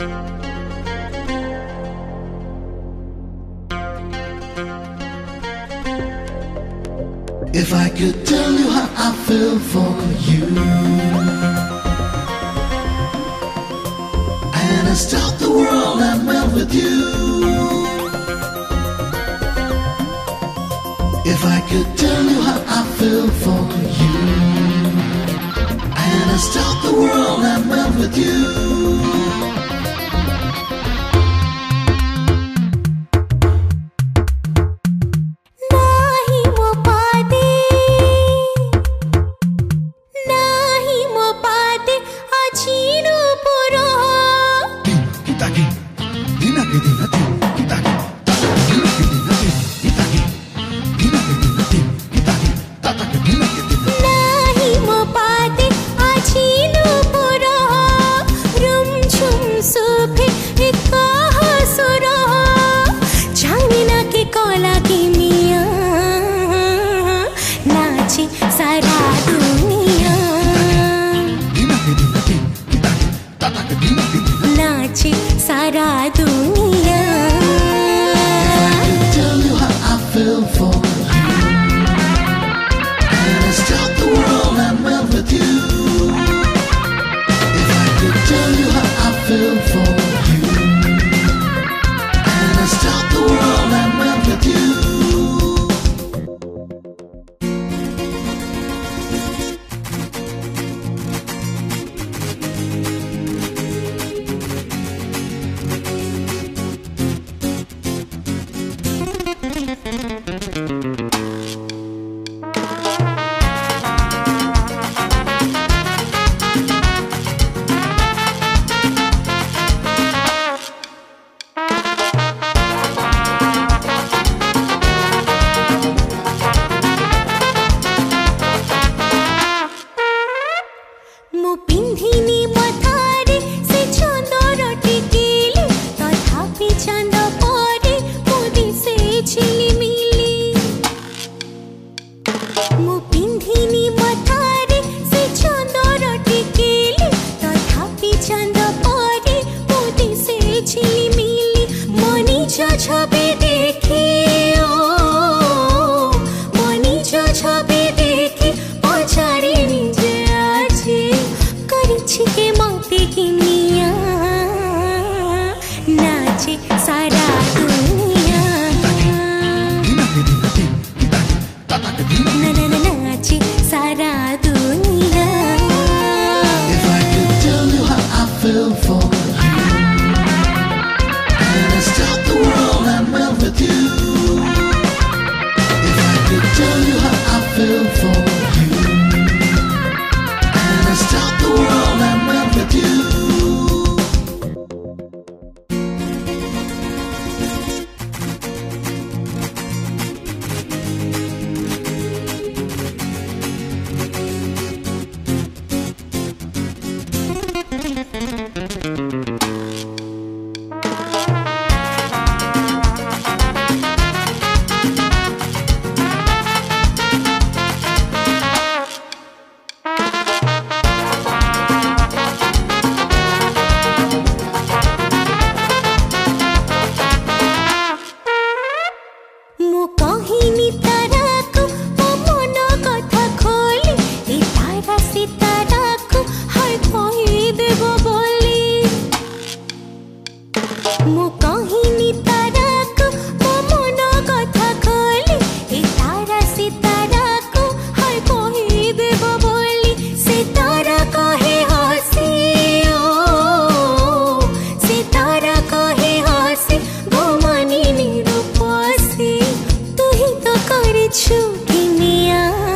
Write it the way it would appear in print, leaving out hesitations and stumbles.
If I could tell you how I feel for you, and I stop the world and melt with you. If I could tell you how I feel for you, and I stop the world and melt with you. नाचे सारा दुनिया। If I could tell you how I feel for you, and I stop the world and melt with you. If I could tell you how I feel for you, and I stop the world and melt with you. छवि देखी मनीषा छवि देखी पछाड़ी निजे आछे करिछि के मते किनिया नाचे सारा दुनिया नाचे सारा दुनिया। If I could tell you how I feel for you, and I stop the world and melt with you. If I could tell you how I feel for you, and I stop the world and melt with you. छू किनिया